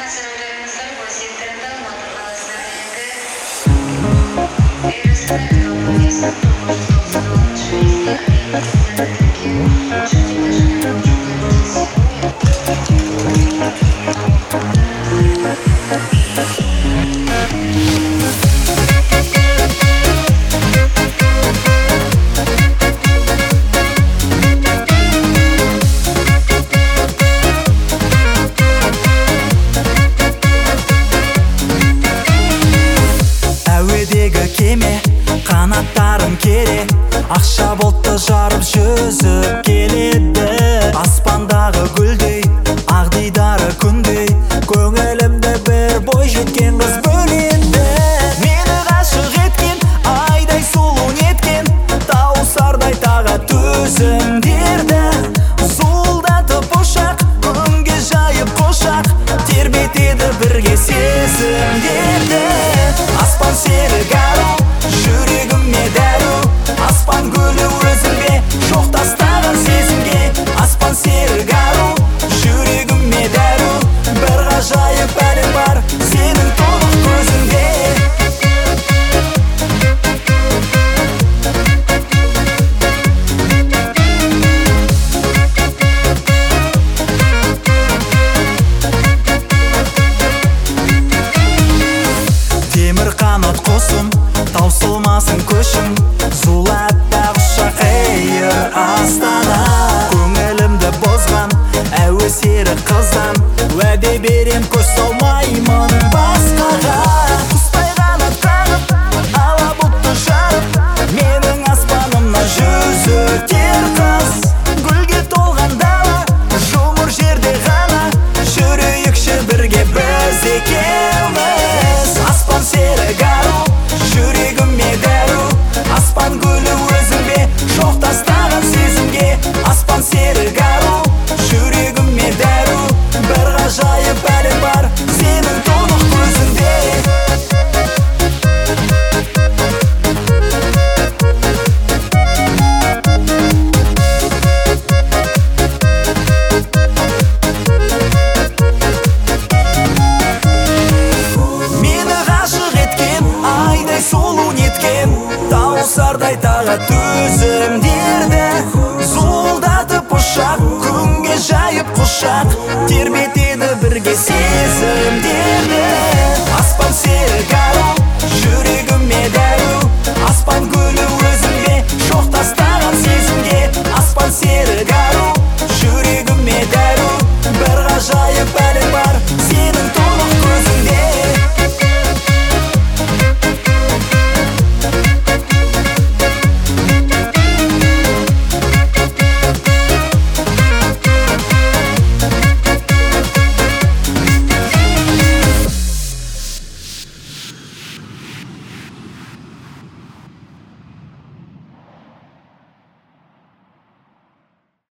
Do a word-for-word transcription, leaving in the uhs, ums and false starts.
Sebenarnya posisi terutama kalau sebenarnya кеме қанаттарын кере ақша бұлтты жарып жүзіп келеді. Аспандағы гүлдей ақ-дидары күндей көңілімді бір бой жеткен қыз бөледі. Мені ғашық еткен айдай сұлу неткен тауысардай тағы төзімдерді зуылдатып ұшақ күнге жайып құшақ тербетеді бірге сезімдерді. Аспан серік ару, жүрегіме дәру, аспан гүлі өзіңе жоқ тастаған сезімге. Аспан серік ару, жүрегіме дәру, бір ғажайып әлем бар сенің толық көзіңде. Темір қанат қосым, таусылмасын көшім, зулатта құшақ әйір астана. Көңілімді бозған әуе серік қыздан уәде берем көз салмаймын басқаға. Құстай қанат қағып, ала бұлтты жарып, менің аспанымнан жүзітер қыз. Гүлге толған дала, жұмыр жерде ғана жүрейікші бірге біз екеуміз. Аспан серік ару, жүрегіме дәру, аспан гүлі өзіңе жоқ тастаған сезімге. Аспан серік ару, жүрегіме дәру, бір ғажайып әлем бар сенің толық көзіңде. Мені ғашық еткен айдай сұлу неткен тауысардай тағы төзімдерді зуылдатып ұшақ күнге жайып құшақ тербетеді бірге сезімдерді. Аспан серік